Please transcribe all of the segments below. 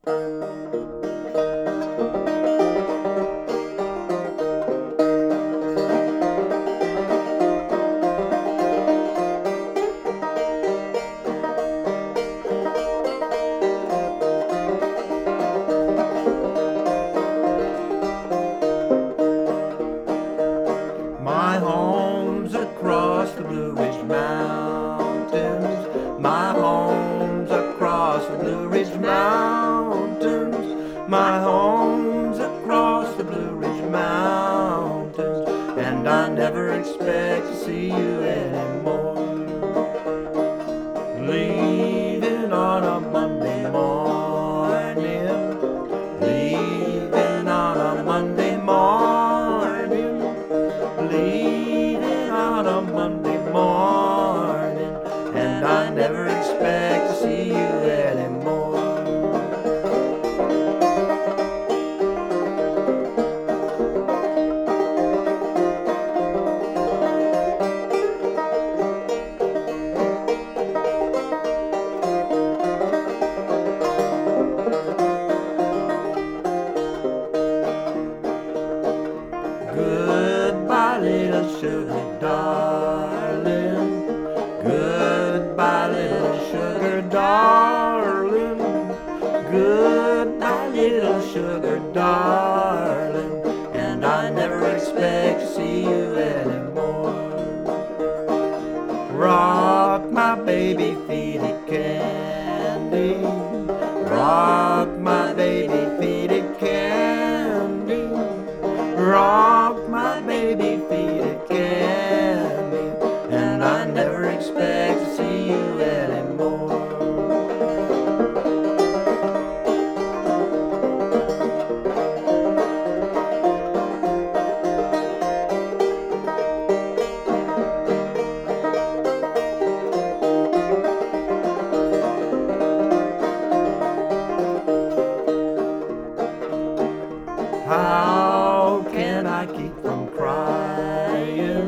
My home's across the Blue Ridge Mountains. My home's across the Blue Ridge Mountains. My home's across the Blue Ridge Mountains. And I never expect to see you anymore. Leaving on a Monday morning. Leaving on a Monday morning. Leaving on a Monday morning, and I never expect to see you anymore. Goodbye, little sugar darling. Goodbye, little sugar darling. Goodbye, little sugar darling. And I never expect to see you anymore. Rock my baby, feed it candy. Rock my baby, feed it candy. Rock my baby, feed it candy. And I never expect to see you anymore. How can I keep from crying?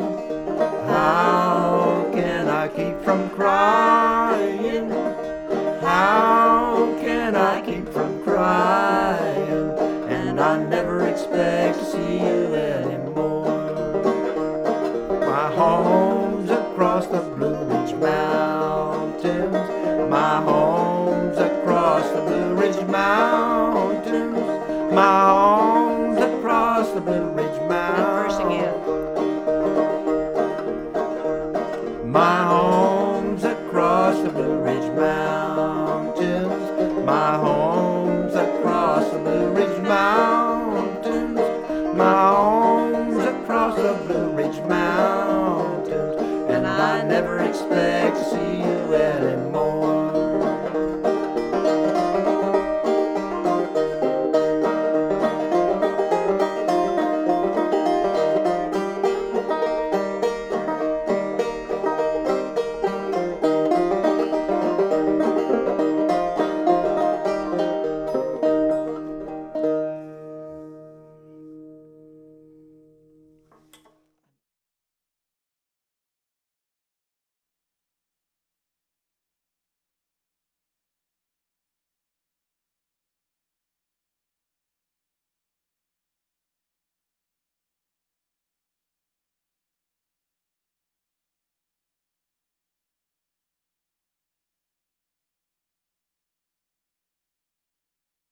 How can I keep from crying? How can I keep from crying? And I never expect to see you anymore. My home's across the Blue Ridge Mountains. My home's across the Blue Ridge Mountains. My home's across the Blue Ridge Mountains. My home's across the Blue Ridge Mountains. My home's across the Blue Ridge Mountains. My home's across the Blue Ridge Mountains. And I never expect to see